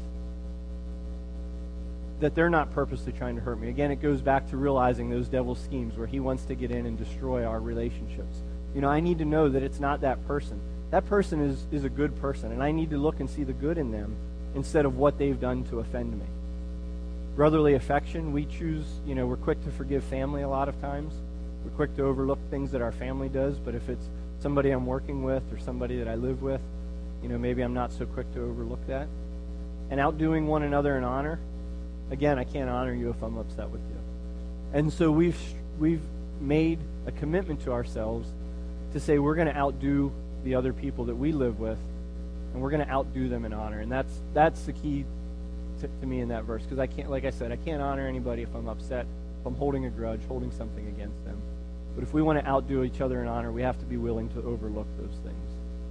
B: that they're not purposely trying to hurt me. Again, it goes back to realizing those devil's schemes where he wants to get in and destroy our relationships. You know, I need to know that it's not that person. That person is, is a good person, and I need to look and see the good in them instead of what they've done to offend me. Brotherly affection, we choose, you know, we're quick to forgive family a lot of times. We're quick to overlook things that our family does, but if it's somebody I'm working with or somebody that I live with, you know, maybe I'm not so quick to overlook that. And outdoing one another in honor, again, I can't honor you if I'm upset with you. And so we've we've made a commitment to ourselves to say we're going to outdo the other people that we live with, and we're going to outdo them in honor. And that's that's the key to, to me in that verse, because I can't, like I said, I can't honor anybody if I'm upset, if I'm holding a grudge, holding something against them. But if we want to outdo each other in honor, we have to be willing to overlook those things.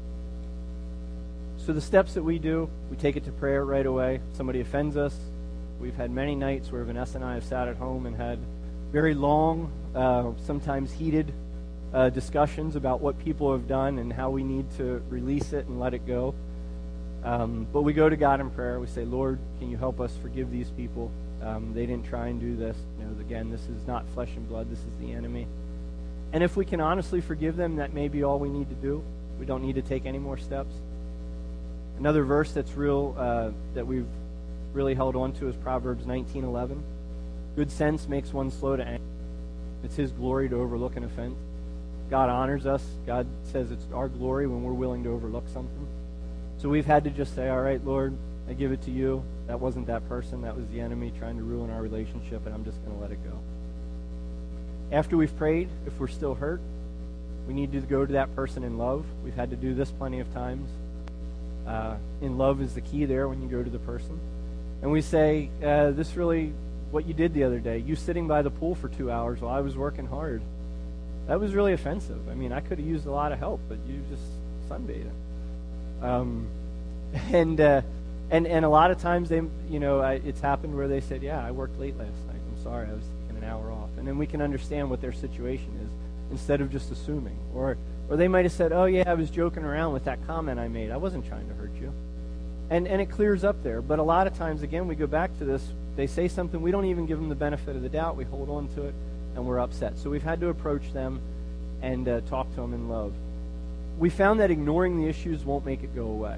B: So the steps that we do, we take it to prayer right away. Somebody offends us. We've had many nights where Vanessa and I have sat at home and had very long, uh, sometimes heated uh, discussions about what people have done and how we need to release it and let it go. Um, but we go to God in prayer. We say, Lord, can you help us forgive these people? Um, they didn't try and do this. You know, again, this is not flesh and blood. This is the enemy. And if we can honestly forgive them, that may be all we need to do. We don't need to take any more steps. Another verse that's real, uh, that we've really held on to is Proverbs nineteen eleven. Good sense makes one slow to anger. It's his glory to overlook an offense. God honors us. God says it's our glory when we're willing to overlook something. So we've had to just say, all right, Lord, I give it to you. That wasn't that person. That was the enemy trying to ruin our relationship, and I'm just going to let it go. After we've prayed, if we're still hurt, we need to go to that person in love. We've had to do this plenty of times. Uh, in love is the key there when you go to the person. And we say, uh, this really, what you did the other day, you sitting by the pool for two hours while I was working hard, that was really offensive. I mean, I could have used a lot of help, but you just sunbathing. Um, and, uh, and and a lot of times, they, you know, I, it's happened where they said, yeah, I worked late last night. I'm sorry, I was taking an hour off. And then we can understand what their situation is instead of just assuming. Or or they might have said, oh, yeah, I was joking around with that comment I made. I wasn't trying to hurt you. And and it clears up there. But a lot of times, again, we go back to this. They say something. We don't even give them the benefit of the doubt. We hold on to it, and we're upset. So we've had to approach them and uh, talk to them in love. We found that ignoring the issues won't make it go away.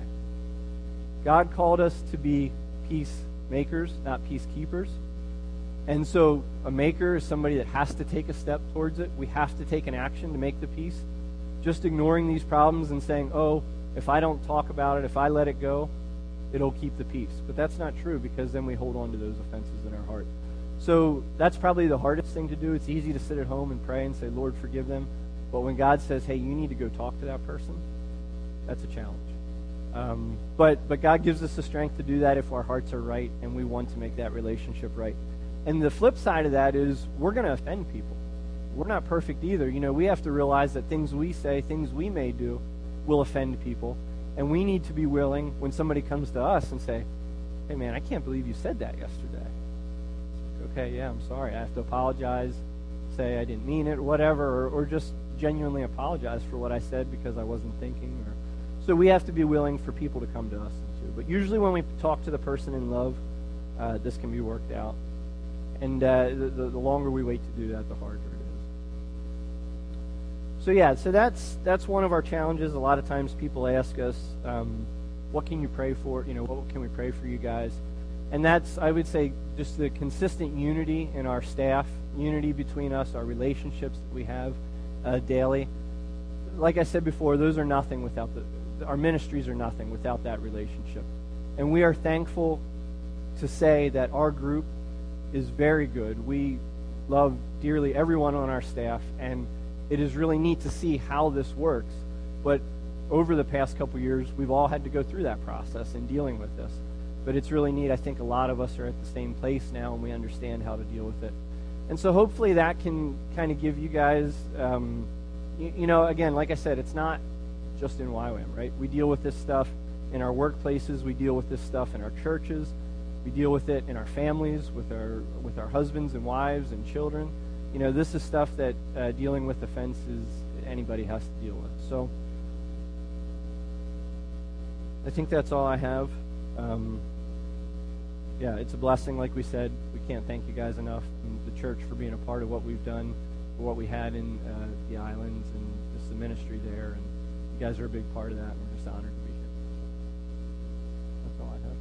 B: God called us to be peacemakers, not peacekeepers. And so a maker is somebody that has to take a step towards it. We have to take an action to make the peace. Just ignoring these problems and saying, oh, if I don't talk about it, if I let it go, it'll keep the peace. But that's not true, because then we hold on to those offenses in our heart. So that's probably the hardest thing to do. It's easy to sit at home and pray and say, Lord, forgive them. But when God says, hey, you need to go talk to that person, that's a challenge. Um, but but God gives us the strength to do that if our hearts are right and we want to make that relationship right. And the flip side of that is we're going to offend people. We're not perfect either. You know, we have to realize that things we say, things we may do, will offend people. And we need to be willing, when somebody comes to us and say, hey, man, I can't believe you said that yesterday. Okay, yeah, I'm sorry. I have to apologize, say I didn't mean it, whatever, or, or just genuinely apologize for what I said because I wasn't thinking. Or So we have to be willing for people to come to us too. But usually when we talk to the person in love, uh, this can be worked out. And uh, the, the longer we wait to do that, the harder it is. So yeah, so that's that's one of our challenges. A lot of times people ask us, um, what can you pray for? You know, what can we pray for you guys? And that's, I would say, just the consistent unity in our staff, unity between us, our relationships that we have uh, daily. Like I said before, those are nothing without the, our ministries are nothing without that relationship. And we are thankful to say that our group is very good. We love dearly everyone on our staff, and it is really neat to see how this works. But over the past couple years, we've all had to go through that process in dealing with this. But it's really neat. I think a lot of us are at the same place now, and we understand how to deal with it. And so hopefully that can kind of give you guys, um, you, you know, again, like I said, it's not just in Y WAM, right? We deal with this stuff in our workplaces. We deal with this stuff in our churches. We deal with it in our families, with our with our husbands and wives and children. You know, this is stuff that uh, dealing with offenses anybody has to deal with. So I think that's all I have. Um, yeah, it's a blessing, like we said. We can't thank you guys enough, and the church, for being a part of what we've done, for what we had in uh, the islands, and just the ministry there. And you guys are a big part of that, and we're just honored to be here. That's all I have.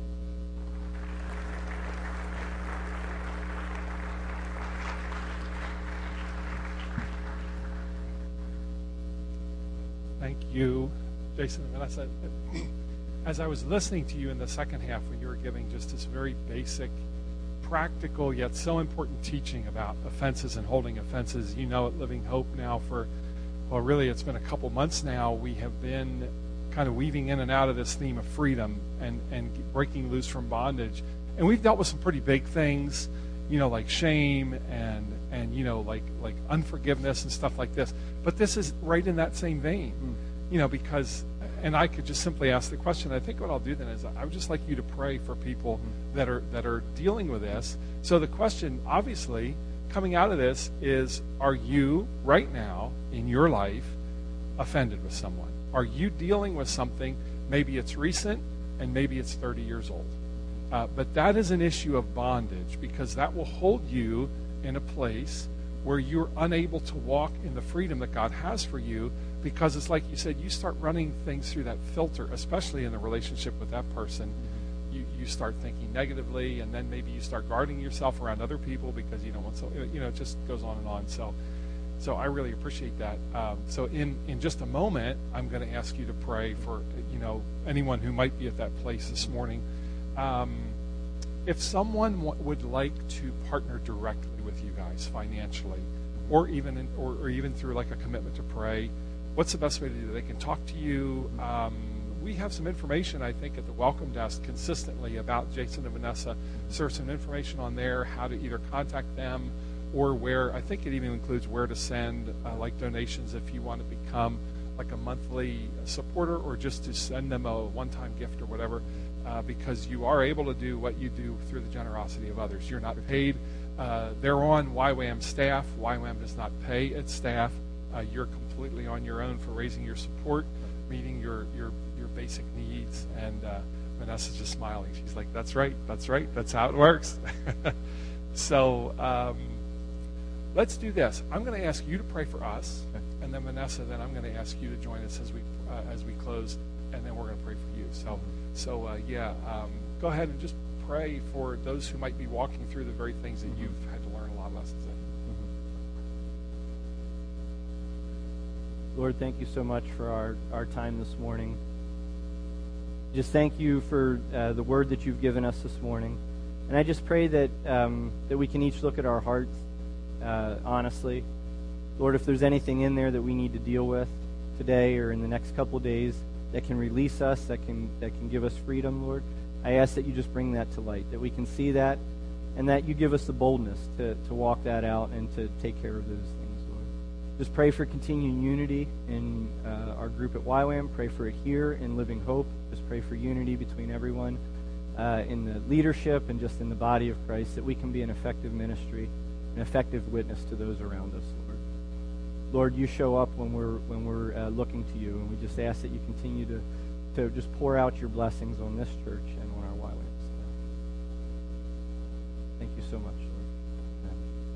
A: Thank you, Jason and Vanessa. As I was listening to you in the second half, when you were giving just this very basic, practical, yet so important teaching about offenses and holding offenses, you know, at Living Hope now for, well, really it's been a couple months now, we have been kind of weaving in and out of this theme of freedom and, and breaking loose from bondage. And we've dealt with some pretty big things, you know, like shame and, and you know, like, like unforgiveness and stuff like this. But this is right in that same vein, you know, because, and I could just simply ask the question. I think what I'll do then is I would just like you to pray for people that are that are dealing with this. So the question, obviously, coming out of this is, are you right now in your life offended with someone? Are you dealing with something? Maybe it's recent and maybe it's thirty years old. Uh, but that is an issue of bondage, because that will hold you in a place where you're unable to walk in the freedom that God has for you, because it's like you said, you start running things through that filter, especially in the relationship with that person. You, you start thinking negatively, and then maybe you start guarding yourself around other people because you don't want so, you know, it just goes on and on. So, so I really appreciate that. Um, so in, in just a moment, I'm going to ask you to pray for, you know, anyone who might be at that place this morning. Um, if someone w- would like to partner directly with you guys financially, or even in, or, or even through like a commitment to pray, what's the best way to do that? They can talk to you. Um, we have some information, I think, at the welcome desk consistently about Jason and Vanessa. So there's some information on there, how to either contact them, or where, I think it even includes where to send uh, like donations if you want to become like a monthly supporter, or just to send them a one-time gift or whatever, uh, because you are able to do what you do through the generosity of others. You're not paid. Uh, they're on Y WAM staff. Y WAM does not pay its staff. Uh, you're completely on your own for raising your support, meeting your your, your basic needs. And uh, Vanessa's just smiling. She's like, that's right, that's right, that's how it works. So um, let's do this. I'm going to ask you to pray for us, and then Vanessa, then I'm going to ask you to join us as we uh, as we close, and then we're going to pray for you. So, so uh, yeah, um, go ahead and just pray for those who might be walking through the very things that you've had to learn a lot of lessons in.
B: Lord, thank you so much for our, our time this morning. Just thank you for uh, the word that you've given us this morning. And I just pray that um, that we can each look at our hearts uh, honestly. Lord, if there's anything in there that we need to deal with today or in the next couple of days that can release us, that can that can give us freedom, Lord, I ask that you just bring that to light, that we can see that, and that you give us the boldness to, to walk that out and to take care of those things, Lord. Just pray for continued unity in uh, our group at Y WAM. Pray for it here in Living Hope. Just pray for unity between everyone uh, in the leadership and just in the body of Christ, that we can be an effective ministry, an effective witness to those around us, Lord. Lord, you show up when we're when we're uh, looking to you, and we just ask that you continue to, to just pour out your blessings on this church and on our Y WAM staff. Thank you so much, Lord. Amen.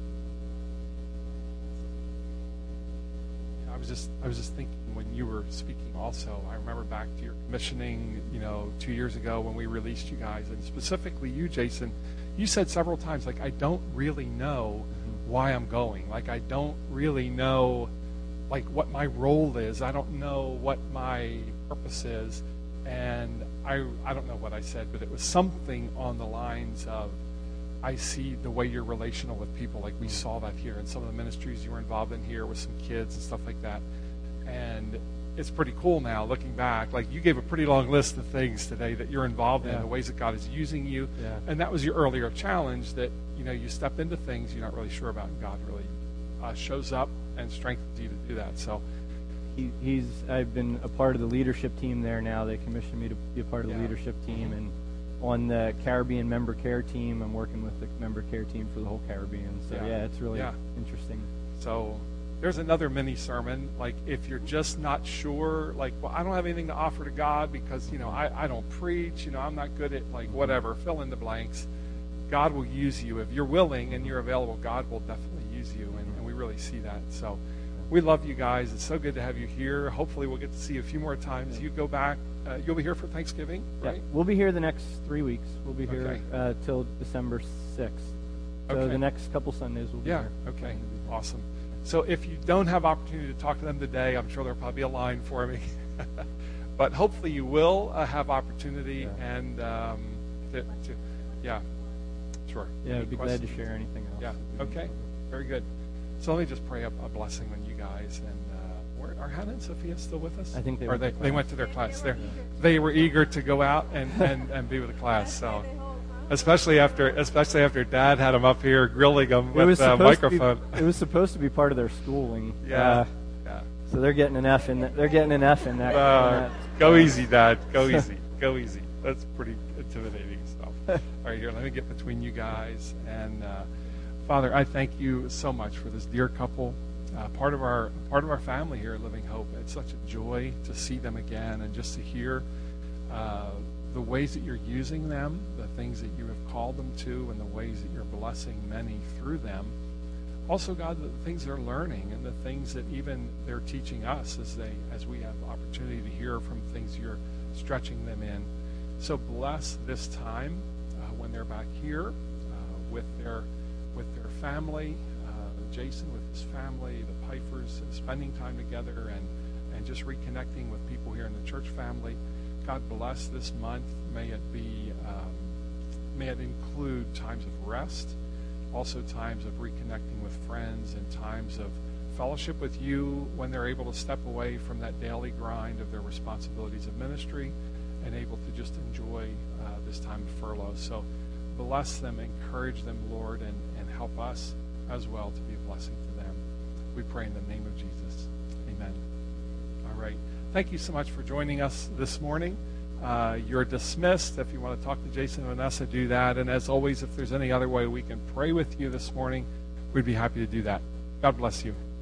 A: I was just I was just thinking when you were speaking also, I remember back to your commissioning, you know, two years ago when we released you guys, and specifically you, Jason, you said several times, like, I don't really know why I'm going. Like, I don't really know, like, what my role is. I don't know what my purpose is. And I I don't know what I said, but it was something on the lines of, I see the way you're relational with people. Like, we saw that here in some of the ministries you were involved in here with some kids and stuff like that. And it's pretty cool now, looking back. Like, you gave a pretty long list of things today that you're involved
B: Yeah.
A: in, the ways that God is using you.
B: Yeah.
A: And that was your earlier challenge, that, you know, you step into things you're not really sure about, and God really uh, shows up and strengthens you to do that. So,
B: he, he's I've been a part of the leadership team there now. They commissioned me to be a part of the
A: Yeah.
B: leadership team, and on the Caribbean member care team, I'm working with the member care team for the whole Caribbean. So
A: Yeah.
B: yeah, it's really
A: Yeah.
B: interesting.
A: So there's another mini sermon. Like, if you're just not sure, like, well, I don't have anything to offer to God because, you know, I, I don't preach, you know, I'm not good at, like, whatever, fill in the blanks. God will use you. If you're willing and you're available, God will definitely use you, and, and we really see that. So we love you guys. It's so good to have you here. Hopefully we'll get to see you a few more times. You go back. Uh, you'll be here for Thanksgiving, right?
B: Yeah, we'll be here the next three weeks. We'll be here
A: Okay.
B: uh, till December sixth. So
A: Okay.
B: the next couple Sundays we'll be
A: Yeah,
B: here.
A: okay, awesome. So if you don't have opportunity to talk to them today, I'm sure there'll probably be a line for me. But hopefully you will uh, have opportunity
B: Yeah.
A: and, um, to, to, yeah, sure.
B: Yeah,
A: Any
B: I'd be glad to
A: questions?
B: share anything else.
A: Yeah, okay, very good. So let me just pray a, a blessing on you guys. And uh, where, are Hannah and Sophia still with us?
B: I think they
A: or
B: went
A: they,
B: to
A: they
B: class.
A: went to their class. They're, they were eager to go out and, and, and be with the class. So. Especially after, especially after Dad had them up here grilling them
B: It was
A: with a
B: supposed to be-
A: microphone.
B: it was supposed to be part of their schooling.
A: Yeah,
B: Uh,
A: yeah.
B: so they're getting an F in that. They're getting an F in that. in
A: Uh,
B: that.
A: go easy, Dad. Go easy. Go easy. That's pretty intimidating stuff. All right, here, let me get between you guys. And uh, Father, I thank you so much for this dear couple, uh, part of our part of our family here at Living Hope. It's such a joy to see them again and just to hear uh, the ways that you're using them, the things that you have called them to, and the ways that you're blessing many through them. Also, God, the things they're learning and the things that even they're teaching us as they as we have opportunity to hear from things you're stretching them in. So bless this time uh, when they're back here uh, with their with their family, uh, Jason with his family, the Pfeiffers, uh, spending time together and and just reconnecting with people here in the church family. God bless this month. May it be um, may it include times of rest, also times of reconnecting with friends, and times of fellowship with you when they're able to step away from that daily grind of their responsibilities of ministry and able to just enjoy uh, this time of furlough. So bless them, encourage them, Lord, and, and help us as well to be a blessing to them. We pray in the name of Jesus. Amen. All right. Thank you so much for joining us this morning. Uh, you're dismissed. If you want to talk to Jason and Vanessa, do that. And as always, if there's any other way we can pray with you this morning, we'd be happy to do that. God bless you.